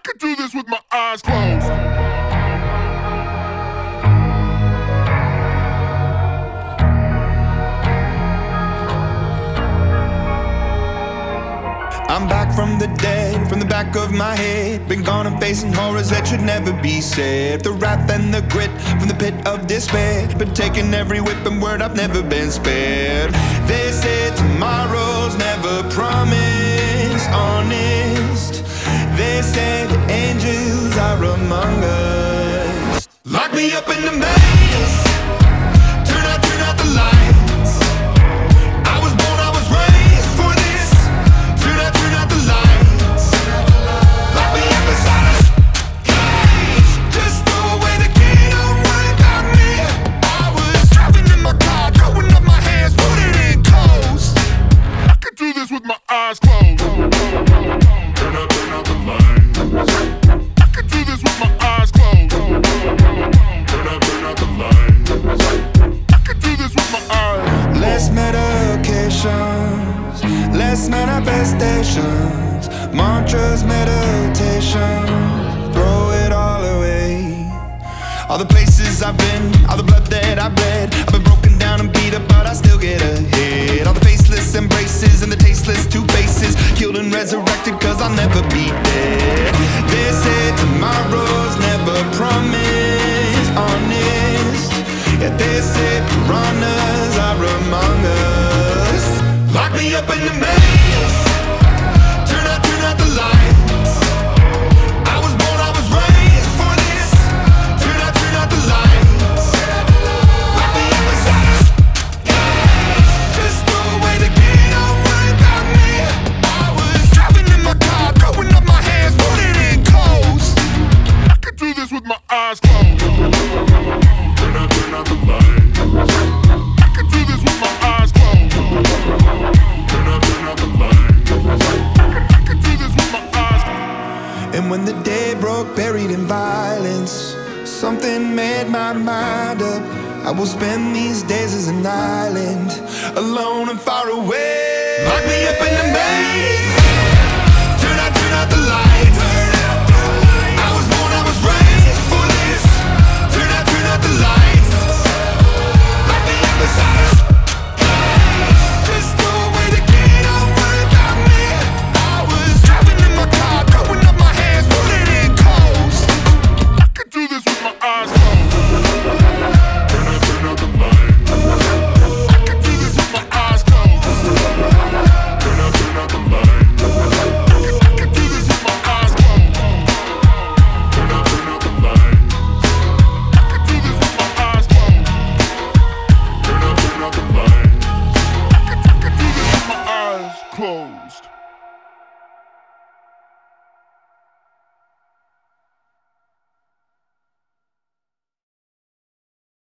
could do this with my eyes closed. I'm back from the dead, from the back of my head. Been gone and facing horrors that should never be said. The wrath and the grit from the pit of despair. Been taking every whip and word, I've never been spared. They said tomorrow's never promised, honest. They said the angels are among us. Lock me up in the maze, turn out the lights. I was born, I was raised for this. Turn out the lights. Lock me up inside a cage. Just throw away the key, don't worry about me. I was driving in my car, throwing up my hands, put it in coast. I could do this with my eyes closed. Turn out the lights. I could do this with my eyes closed. Turn out the lights. I could do this with my eyes. Less medications, less manifestations, mantras, meditation, throw it all away. All the places I've been, all the blood that I've bled, I've been broken down and beat up, but I still get ahead. All the faceless embraces and the tasteless two faces, killed and resurrected cause I'll never be dead. They said tomorrow's never promised, honest. Yet they said piranhas are among us. Lock me up in the maze, turn out the lights. I was born, I was raised for this. Turn out the lights. Lock me up inside a cage. Just throw away the key, don't worry about me. I was driving in my car, throwing up my hands, put it in coast. I could do this with my eyes closed. Turn out the lights. I could do this with my eyes closed. Turn out the lights. I could do this with my eyes closed. And when the day broke, buried in violence, something made my mind up. I will spend these days as an island, alone and far away. Lock me up in the maze,